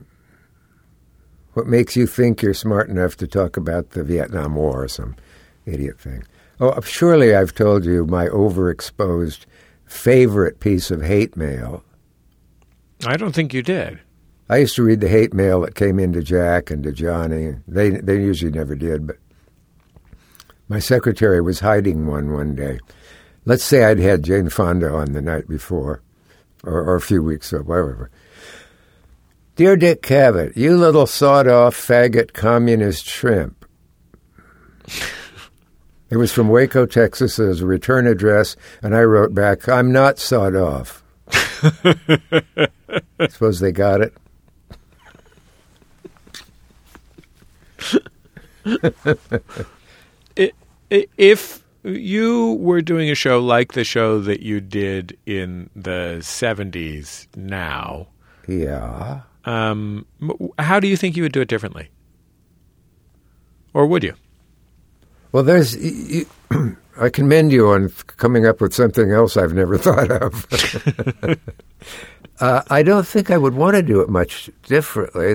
what makes you think you're smart enough to talk about the Vietnam War or some idiot thing? Oh, surely I've told you my overexposed favorite piece of hate mail. I don't think you did. I used to read the hate mail that came into Jack and to Johnny. They usually never did, but my secretary was hiding one day. Let's say I'd had Jane Fonda on the night before, or a few weeks ago, whatever. Dear Dick Cavett, you little sawed-off faggot communist shrimp. It was from Waco, Texas, as a return address, and I wrote back, I'm not sawed off. Suppose they got it? If you were doing a show like the show that you did in the 70s now, yeah, how do you think you would do it differently? Or would you? Well, I commend you on coming up with something else I've never thought of. I don't think I would want to do it much differently.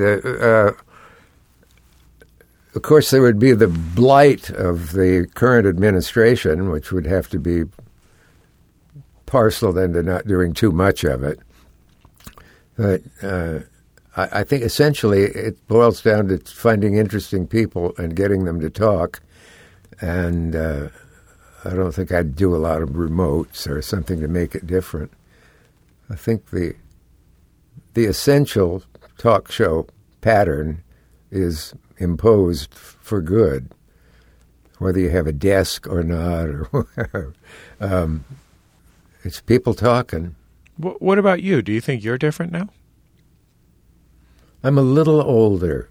Of course, there would be the blight of the current administration, which would have to be parceled into not doing too much of it. But I think essentially it boils down to finding interesting people and getting them to talk. And I don't think I'd do a lot of remotes or something to make it different. I think the essential talk show pattern is imposed for good, whether you have a desk or not, or whatever. It's people talking. What about you? Do you think you're different now? I'm a little older.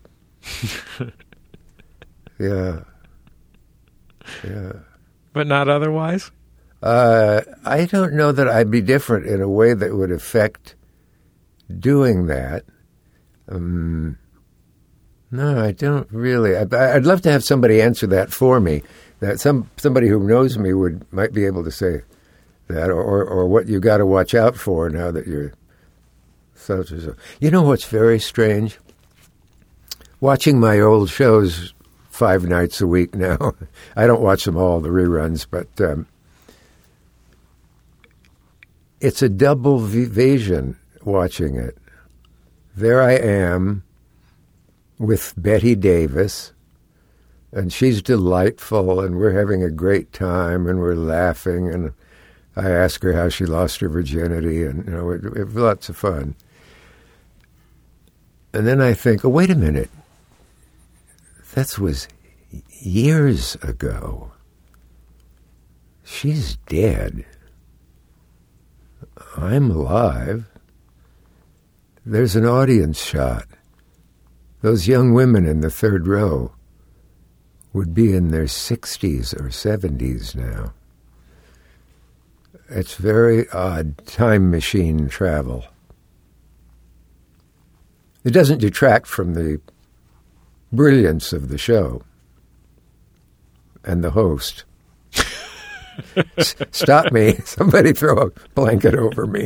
Yeah. But not otherwise? I don't know that I'd be different in a way that would affect doing that. No, I don't really. I'd love to have somebody answer that for me. That somebody who knows me might be able to say that, or what you got to watch out for now that you're such and so. You know what's very strange? Watching my old shows 5 nights a week now. I don't watch them all, the reruns, but it's a double vision watching it. There I am with Betty Davis, and she's delightful, and we're having a great time, and we're laughing, and I ask her how she lost her virginity, and we have lots of fun. And then I think, oh, wait a minute. That was years ago. She's dead. I'm alive. There's an audience shot. Those young women in the third row would be in their 60s or 70s now. It's very odd time machine travel. It doesn't detract from the brilliance of the show and the host. Stop me. Somebody throw a blanket over me.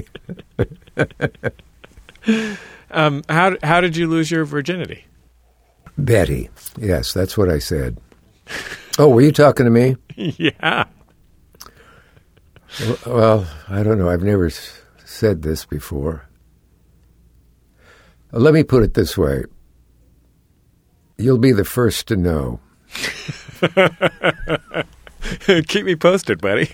How did you lose your virginity? Betty. Yes, that's what I said. Oh, were you talking to me? Yeah. Well, I don't know. I've never said this before. Let me put it this way. You'll be the first to know. Keep me posted, buddy.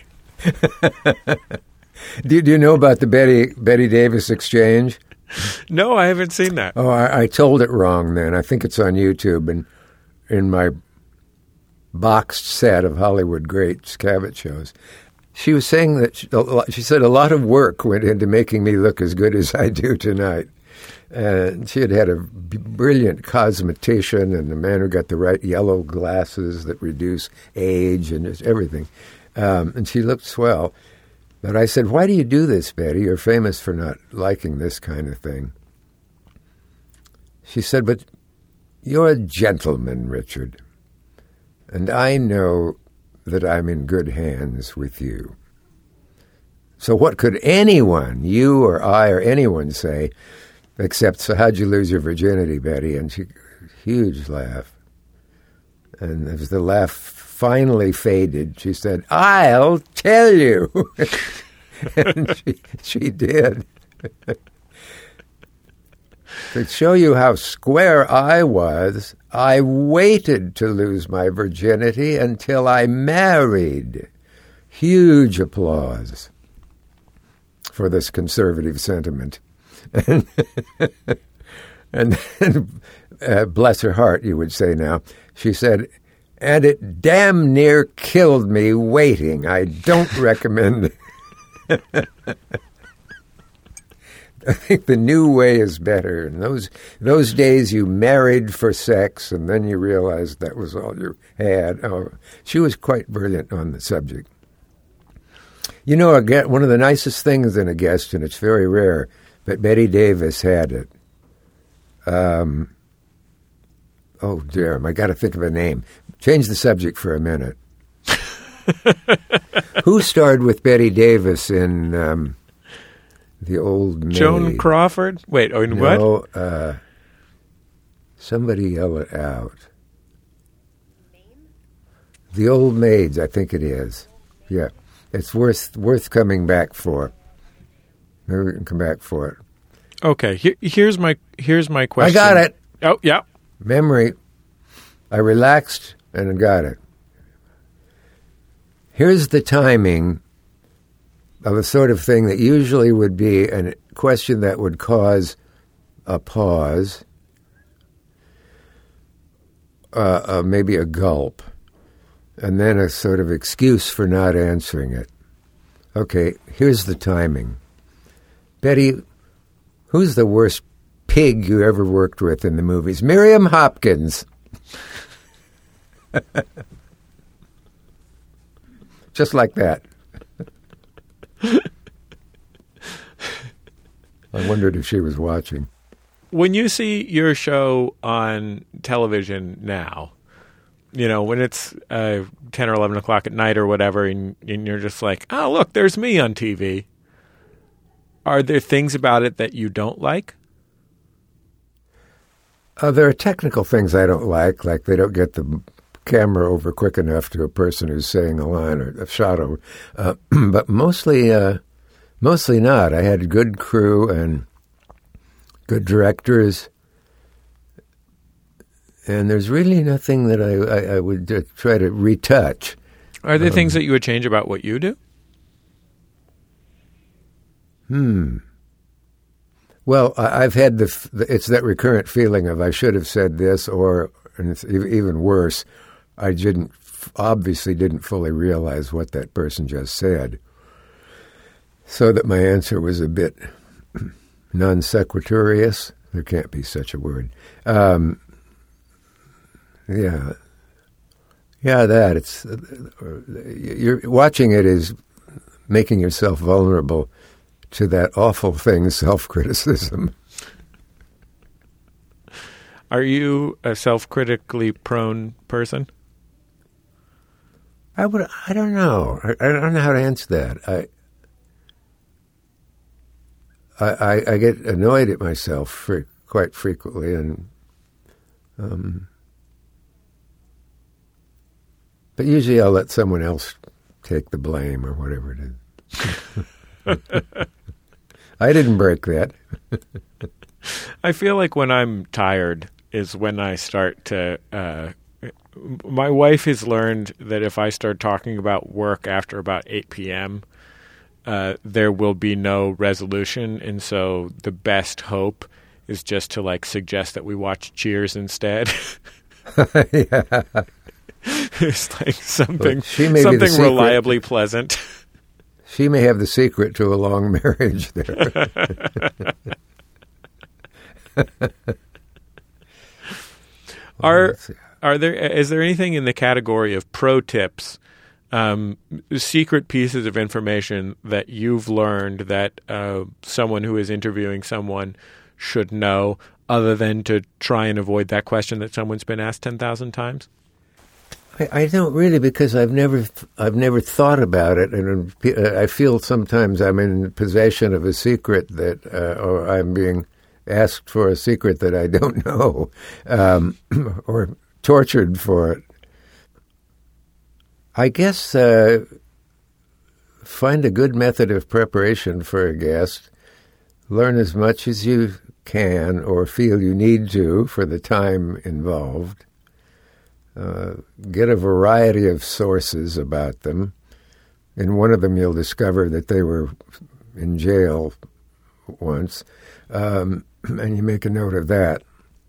Do you know about the Betty Davis exchange? No, I haven't seen that. Oh, I told it wrong then. I think it's on YouTube and in my boxed set of Hollywood Greats Cavett shows. She was saying that she said a lot of work went into making me look as good as I do tonight. And she had a brilliant cosmetician and a man who got the right yellow glasses that reduce age and just everything. And she looked swell. But I said, why do you do this, Betty? You're famous for not liking this kind of thing. She said, but you're a gentleman, Richard. And I know that I'm in good hands with you. So what could anyone, you or I or anyone say, except, so how'd you lose your virginity, Betty? And she, huge laugh. And as the laugh finally faded, she said, I'll tell you. And she did. To show you how square I was, I waited to lose my virginity until I married. Huge applause for this conservative sentiment. And then, bless her heart, you would say now, she said, and it damn near killed me waiting. I don't recommend it. I think the new way is better. In those days, you married for sex, and then you realized that was all you had. Oh, she was quite brilliant on the subject. You know, one of the nicest things in a guest, and it's very rare, but Betty Davis had it. Oh, dear, I got to think of a name. Change the subject for a minute. Who starred with Betty Davis in The Old Maid? Joan Crawford? Wait, in what? No, somebody yell it out. The Old Maids, I think it is. Yeah, it's worth coming back for. Maybe we can come back for it. Okay, here's my question. I got it. Oh, yeah. Memory. I relaxed and got it. Here's the timing of a sort of thing that usually would be a question that would cause a pause, maybe a gulp, and then a sort of excuse for not answering it. Okay, here's the timing. Betty, who's the worst pig you ever worked with in the movies? Miriam Hopkins. Just like that. I wondered if she was watching. When you see your show on television now, you know, when it's 10 or 11 o'clock at night or whatever, and you're just like, oh, look, there's me on TV. Are there things about it that you don't like? There are technical things I don't like they don't get the camera over quick enough to a person who's saying a line or a shot over. But mostly not. I had a good crew and good directors. And there's really nothing that I would try to retouch. Are there things that you would change about what you do? Well, I've had it's that recurrent feeling of I should have said this, or, and it's even worse, I obviously didn't fully realize what that person just said, so that my answer was a bit non sequiturous. There can't be such a word. That it's you're watching it is making yourself vulnerable to that awful thing, self-criticism. Are you a self-critically prone person? I don't know. I don't know how to answer that. I get annoyed at myself quite frequently, and but usually I'll let someone else take the blame or whatever it is. I didn't break that. I feel like when I'm tired is when I start to... my wife has learned that if I start talking about work after about 8 p.m., there will be no resolution. And so the best hope is just to suggest that we watch Cheers instead. Yeah. It's like something Well, reliably pleasant. She may have the secret to a long marriage there. Is there anything in the category of pro tips, secret pieces of information that you've learned that someone who is interviewing someone should know, other than to try and avoid that question that someone's been asked 10,000 times? I don't really, because I've never thought about it, and I feel sometimes I'm in possession of a secret that, or I'm being asked for a secret that I don't know, or tortured for it. I guess find a good method of preparation for a guest. Learn as much as you can or feel you need to for the time involved. Get a variety of sources about them. In one of them, you'll discover that they were in jail once, and you make a note of that.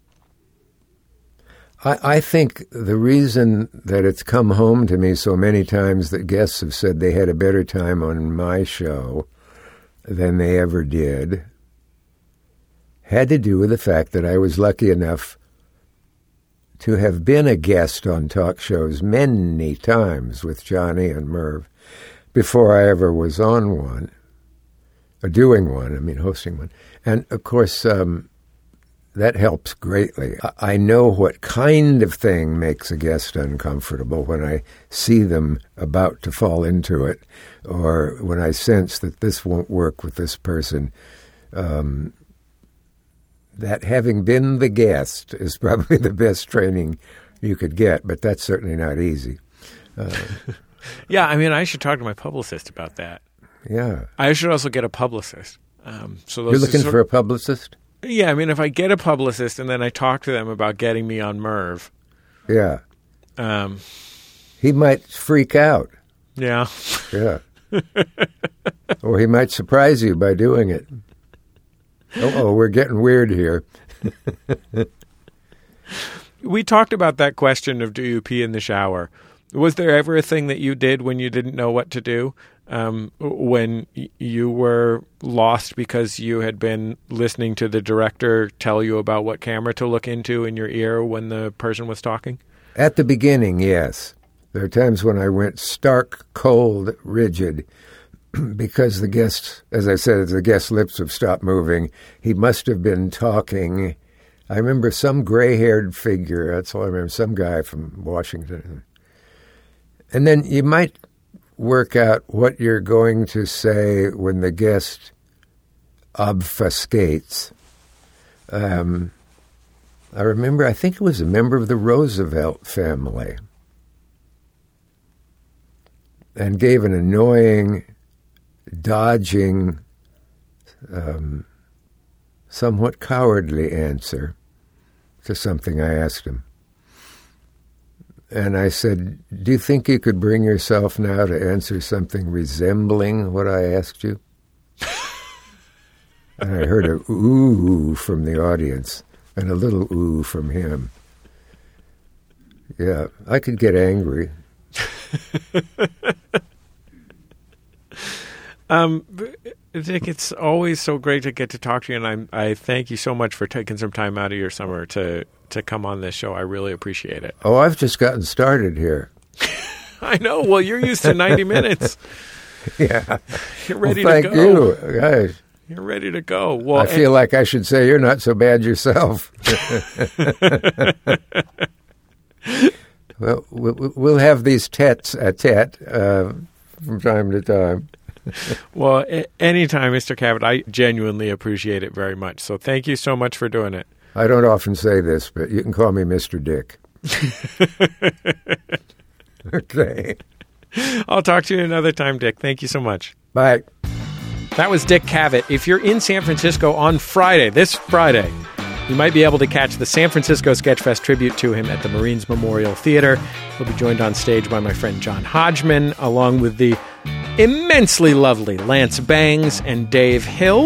I think the reason that it's come home to me so many times that guests have said they had a better time on my show than they ever did had to do with the fact that I was lucky enough to have been a guest on talk shows many times with Johnny and Merv before I ever was on one, or doing one, hosting one. And, of course, that helps greatly. I know what kind of thing makes a guest uncomfortable when I see them about to fall into it, or when I sense that this won't work with this person. That having been the guest is probably the best training you could get, but that's certainly not easy. Yeah, I should talk to my publicist about that. Yeah. I should also get a publicist. So You're looking for a publicist? Yeah, if I get a publicist and then I talk to them about getting me on Merv. Yeah. He might freak out. Yeah. Yeah. Or he might surprise you by doing it. We're getting weird here. We talked about that question of do you pee in the shower. Was there ever a thing that you did when you didn't know what to do? When you were lost because you had been listening to the director tell you about what camera to look into in your ear when the person was talking? At the beginning, yes. There are times when I went stark, cold, rigid, because the guest, as I said, the guest's lips have stopped moving. He must have been talking. I remember some gray-haired figure, that's all I remember, some guy from Washington. And then you might work out what you're going to say when the guest obfuscates. I remember, I think it was a member of the Roosevelt family, and gave an annoying, dodging, somewhat cowardly answer to something I asked him. And I said, do you think you could bring yourself now to answer something resembling what I asked you? And I heard a ooh from the audience and a little ooh from him. Yeah, I could get angry. Dick, it's always so great to get to talk to you, and I thank you so much for taking some time out of your summer to come on this show. I really appreciate it. Oh, I've just gotten started here. I know. Well, you're used to 90 minutes. Yeah. You're ready Well, to thank go. you. Guys, You're ready to go. Well, I feel like I should say you're not so bad yourself. Well, we'll have these tete-a-tete from time to time. Well, anytime, Mr. Cavett. I genuinely appreciate it very much. So thank you so much for doing it. I don't often say this, but you can call me Mr. Dick. Okay. I'll talk to you another time, Dick. Thank you so much. Bye. That was Dick Cavett. If you're in San Francisco on Friday, this Friday, you might be able to catch the San Francisco Sketchfest tribute to him at the Marines Memorial Theater. He'll be joined on stage by my friend John Hodgman, along with the immensely lovely Lance Bangs and Dave Hill,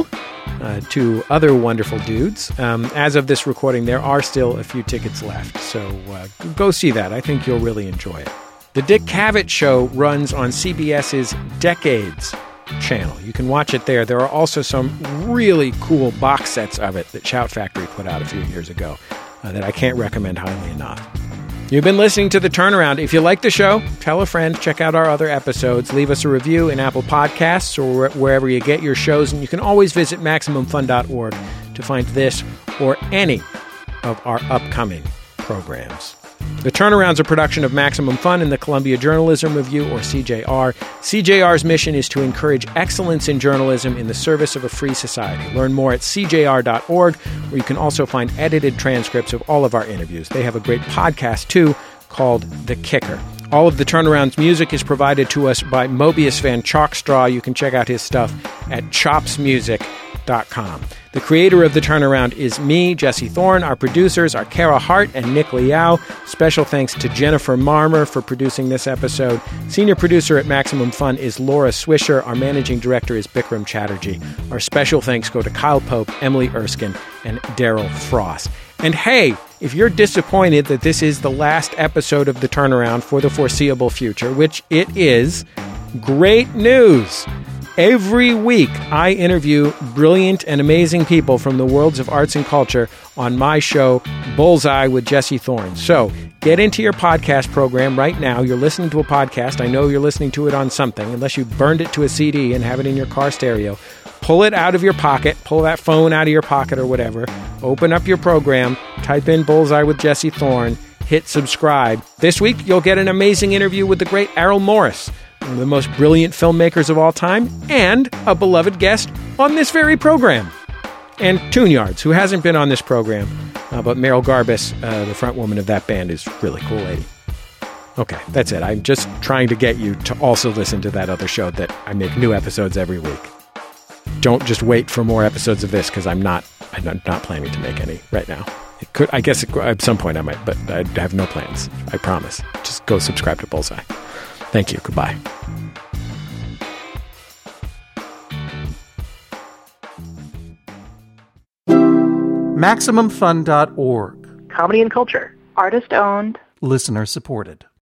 two other wonderful dudes. As of this recording, there are still a few tickets left, so go see that. I think you'll really enjoy it. The Dick Cavett Show runs on CBS's Decades channel. You can watch it there. There are also some really cool box sets of it that Shout Factory put out a few years ago that I can't recommend highly enough. You've been listening to The Turnaround. If you like the show, tell a friend, check out our other episodes, leave us a review in Apple Podcasts or wherever you get your shows, and you can always visit MaximumFun.org to find this or any of our upcoming programs. The Turnaround's a production of Maximum Fun and the Columbia Journalism Review, or CJR. CJR's mission is to encourage excellence in journalism in the service of a free society. Learn more at cjr.org, where you can also find edited transcripts of all of our interviews. They have a great podcast, too, called The Kicker. All of The Turnaround's music is provided to us by Mobius Van Chalkstraw. You can check out his stuff at chopsmusic.com. The creator of The Turnaround is me, Jesse Thorne. Our producers are Kara Hart and Nick Liao. Special thanks to Jennifer Marmer for producing this episode. Senior producer at Maximum Fun is Laura Swisher. Our managing director is Bikram Chatterjee. Our special thanks go to Kyle Pope, Emily Erskine, and Daryl Frost. And hey, if you're disappointed that this is the last episode of The Turnaround for the foreseeable future, which it is, great news! Every week, I interview brilliant and amazing people from the worlds of arts and culture on my show, Bullseye with Jesse Thorne. So get into your podcast program right now. You're listening to a podcast. I know you're listening to it on something, unless you burned it to a CD and have it in your car stereo. Pull it out of your pocket. Pull that phone out of your pocket or whatever. Open up your program. Type in Bullseye with Jesse Thorne. Hit subscribe. This week, you'll get an amazing interview with the great Errol Morris, one of the most brilliant filmmakers of all time, and a beloved guest on this very program. And Tune Yards, who hasn't been on this program, but Meryl Garbus, the front woman of that band, is a really cool lady. Okay, that's it. I'm just trying to get you to also listen to that other show that I make new episodes every week. Don't just wait for more episodes of this, because I'm not planning to make any right now. It could, I guess, at some point I might, but I have no plans. I promise. Just go subscribe to Bullseye. Thank you. Goodbye. MaximumFun.org. Comedy and culture. Artist owned. Listener supported.